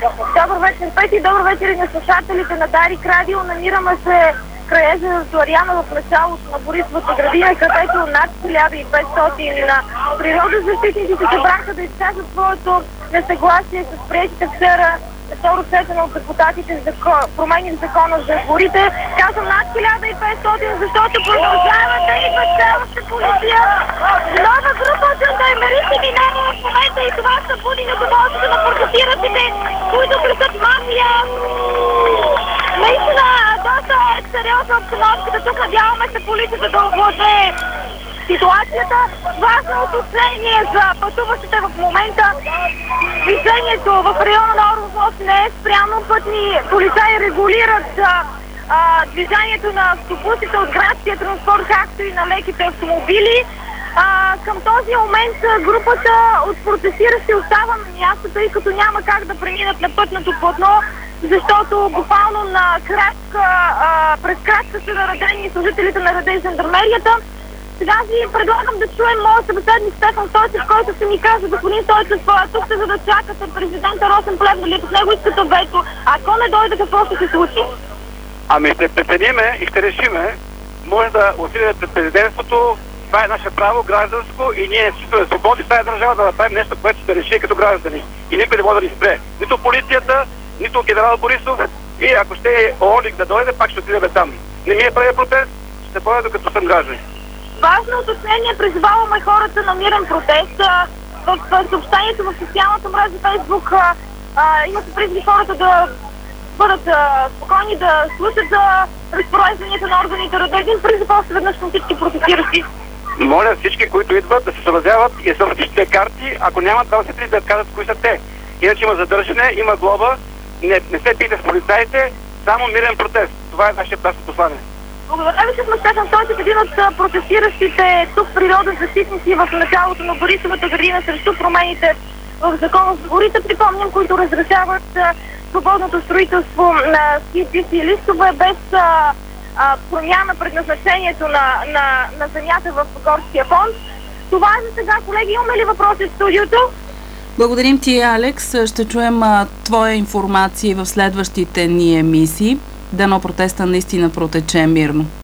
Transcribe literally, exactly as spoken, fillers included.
Добър вечер, Пети, добър вечер и на слушателите на Дарик Радио. Намираме се край езеро Славяна в началото на Борисовата градина, където над хиляда и петстотин природозащитници се събраха да изкажат своето несъгласие с приетите вчера на второ четене от депутатите за промени в закона за горите. Казвам над хиляда и петстотин, защото продължава да идва цялата полиция. Нова група от жандармеристи минава в момента и това са буди недоволството на протестиращите, които крещят мафия. Наистина, доста е сериозна обстановката. Тук надяваме се полицията да овладее ситуацията. Важно уточнение за пътуващите в момента. Движението в района на Орлов мост не е спрямо. Пътни полицаи регулират а, а, движението на автобусите от градския транспорт, както и на леките автомобили. А, към този момент групата от протестиращи остава на място, тъй като няма как да преминат на пътното платно, защото буквално на крачка, а, през крачка са наредени служителите на реда и жандармерията. Сега ви предлагам да чуем моят събеседник Стефан Стойчев, който ще ми каже: господин Стойчев, тук сте за да чакате президента Росен Плевнелиев, от него искате вето. Ако не дойде, какво ще се случи? Ами ще прецениме и ще решиме. Може да отидем пред президентството. Това е наше право гражданско и ние всичко да свободи в тази държава да направим нещо, което ще реши като граждани. И никой не може да ни спре. Нито полицията, нито генерал Борисов. И ако ще е Олик да дойде, пак ще отидем там. Не ми е правя протест, ще бъде докато съм граждан. Важно уточнение, призоваваме хората на мирен протест. В съобщението в социалната мрежа Фейсбук има се призви хората да бъдат а, спокойни, да слушат за разпорежданията на органите. Да един призив още веднъж към всички протестиращи. Моля всички, които идват, да се съобразяват и да всичките карти. Ако нямат, да се да кажат кои са те. Иначе има задържане, има глоба. Не, не се пийте с полицаите, само мирен протест. Това е нашия ясно послание. Благодаря ви, че сме Стефан Стойчев, един от протестиращите тук природозащитници в началото на Борисовата градина срещу промените в закона за горите. Припомням, които разрешават а, свободното строителство на ски писти и листове без а, а, промяна предназначението на, на, на земята в горския фонд. Това е за сега, колеги. Имаме ли въпроси в студиото? Благодарим ти, Алекс. Ще чуем а, твоя информация в следващите ни емисии. Дано протеста наистина протече мирно.